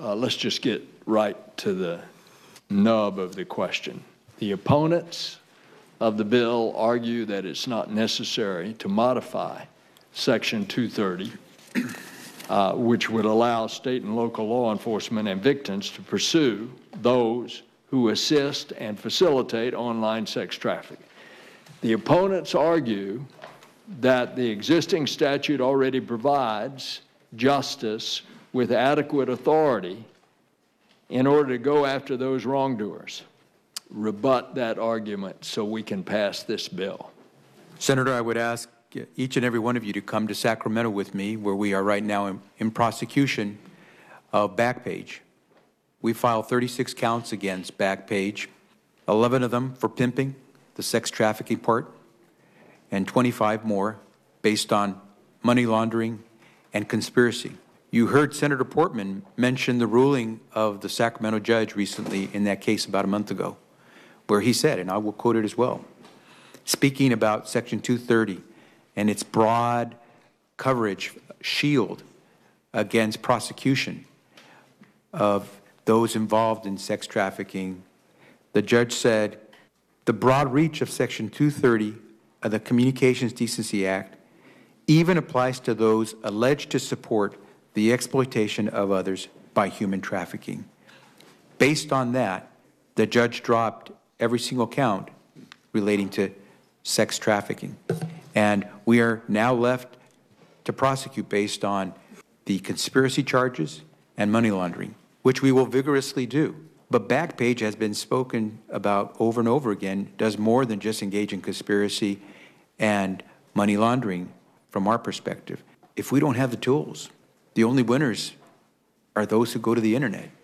let's just get right to the nub of the question. The opponents of the bill argue that it's not necessary to modify Section 230, which would allow state and local law enforcement and victims to pursue those who assist and facilitate online sex trafficking. The opponents argue that the existing statute already provides justice with adequate authority in order to go after those wrongdoers. Rebut that argument so we can pass this bill. Senator, I would ask each and every one of you to come to Sacramento with me, where we are right now in prosecution of Backpage. We filed 36 counts against Backpage, 11 of them for pimping, the sex trafficking part, and 25 more based on money laundering and conspiracy. You heard Senator Portman mention the ruling of the Sacramento judge recently in that case about a month ago, where he said, and I will quote it as well, speaking about Section 230 and its broad coverage shield against prosecution of those involved in sex trafficking, the judge said, the broad reach of Section 230 of the Communications Decency Act even applies to those alleged to support the exploitation of others by human trafficking. Based on that, the judge dropped every single count relating to sex trafficking. And we are now left to prosecute based on the conspiracy charges and money laundering, which we will vigorously do. But Backpage has been spoken about over and over again, does more than just engage in conspiracy and money laundering from our perspective. If we don't have the tools, the only winners are those who go to the internet.